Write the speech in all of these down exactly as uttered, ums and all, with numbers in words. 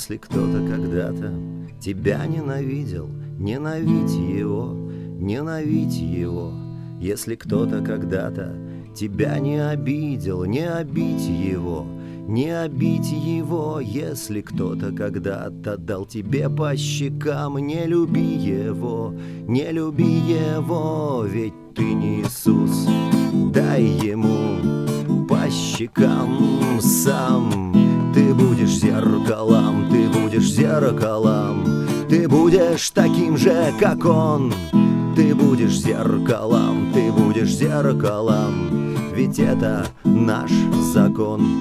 Если кто-то когда-то тебя ненавидел, ненавидь его, ненавидь его. Если кто-то когда-то тебя не обидел, не обидь его, не обидь его. Если кто-то когда-то дал тебе по щекам, не люби его, не люби его. Ведь ты не Иисус, дай ему по щекам сам. Ты будешь зеркалом, ты будешь зеркалом, ты будешь таким же, как он. Ты будешь зеркалом, ты будешь зеркалом, ведь это наш закон.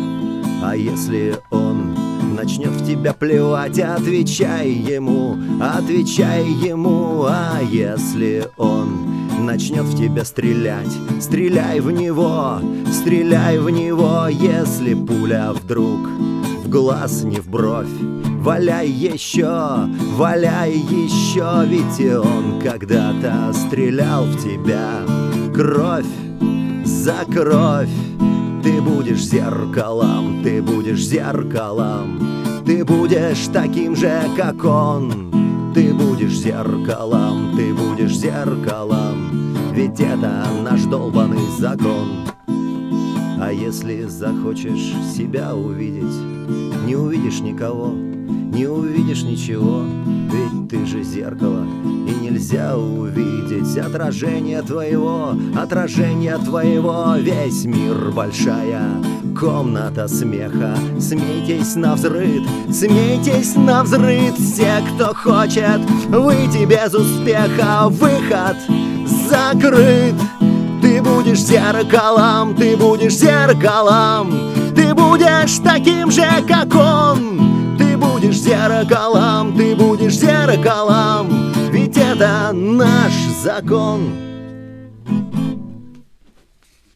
А если он начнет в тебя плевать, отвечай ему, отвечай ему. А если он начнет в тебя стрелять, стреляй в него, стреляй в него. Если пуля вдруг в глаз, не в бровь, валяй еще, валяй еще. Ведь и он когда-то стрелял в тебя кровь за кровь. Ты будешь зеркалом, ты будешь зеркалом, ты будешь таким же, как он. Ты будешь зеркалом, ты будешь зеркалом, ведь это наш долбаный закон. А если захочешь себя увидеть, не увидишь никого, не увидишь ничего. Ведь ты же зеркало, и нельзя увидеть отражение твоего, отражение твоего. Весь мир большая комната смеха. Смейтесь навзрыд, смейтесь навзрыд. Все, кто хочет выйти без успеха, выход закрыт. Ты будешь зеркалом, ты будешь зеркалом, ты будешь таким же, как он. Ты будешь зеркалом, ты будешь зеркалом, ведь это наш закон.